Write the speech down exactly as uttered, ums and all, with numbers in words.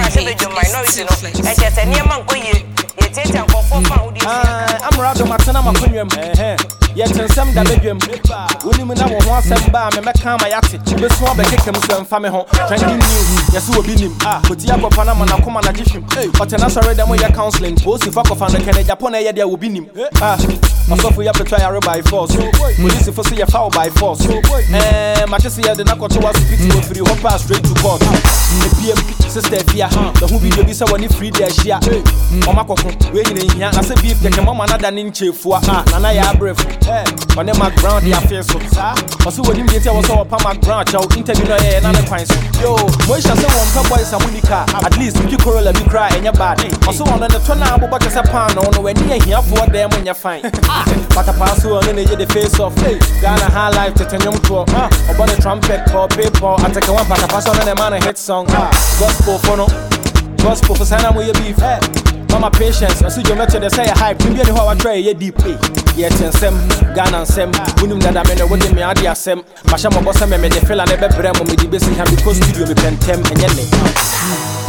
say be my noise no. E just any man go ye. Ye take am for for Ah, I'm rather matana makunwem. Eh eh. Yet nsem da bedwem. Woni mu na wo ho asem ba me meka ma yate. Be so abekekam so mfa me ho. Trending news. Yes wo bi nim. Ah, koti akọfa na mana koma na gihwem. Otena sorry dem ya counseling. Post if akọfa no kene Japan e ye dia wo bi nim. Ah, asofo ya petra ya by force. Police for say ya foul by force. Eh, ma chese ya de na koto wa spiti wo free ho pass straight to court. The P M P sister via. The who video bi say woni free there share. O makoko we nyina hia na say beef keke mama na da ne nchefua. Ah, na na ya bref. Eh, on the background ya face so. Also when you get was our Pama branch out interview no eh na ne kwan so. Yo, Moisha say one pet boy samunika. At least you Corolla be cry and your bad. Also on the tona abo kasa pan on when you here for them when you fine. But a pass on the face of hey, Ghana high life to tenyum to ah, about the trumpet or paper attack one but a pass on the man a hit song. Ah, gospel for no. Gospel for sana mo ye beef. Mama patience, I see you met they say hype. You be how I try ye deep. Yet nsem, Ghana nsem. Unum that I mean what me adi asem. Masha mo bossa me me de feel and ebe brem mo me di besi ha because studio me pentem enye ne.